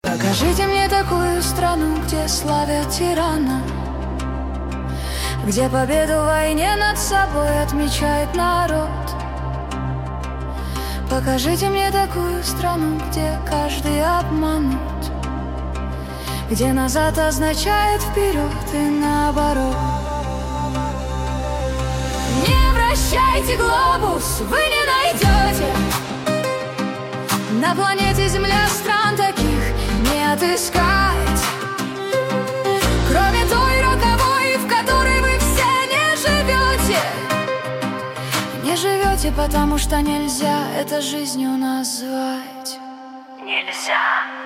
Покажите мне такую страну, где славят тирана, где победу в войне над собой отмечает народ. Покажите мне такую страну, где каждый обманут, где назад означает вперед и наоборот. Не вращайте глобус, вы не найдете на планете Земля стран таких не отыскать, кроме той роковой, в которой вы все не живете. Не живете, потому что нельзя это жизнью назвать. Нельзя.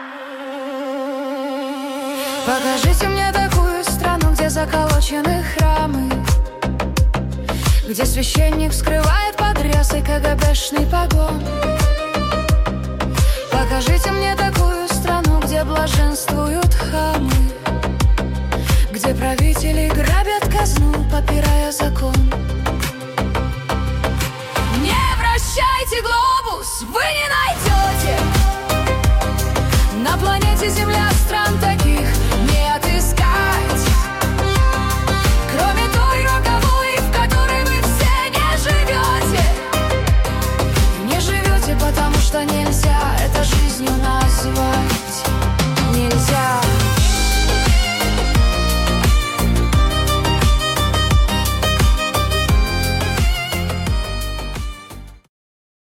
Покажите мне такую страну, где заколочены храмы, где священник скрывает под рясой КГБшный погон. Покажите мне такую страну, где блаженствуют хамы, где правители грабят казну, попирая закон. Не вращайте глобус, вы не найдете на планете Земля стран таких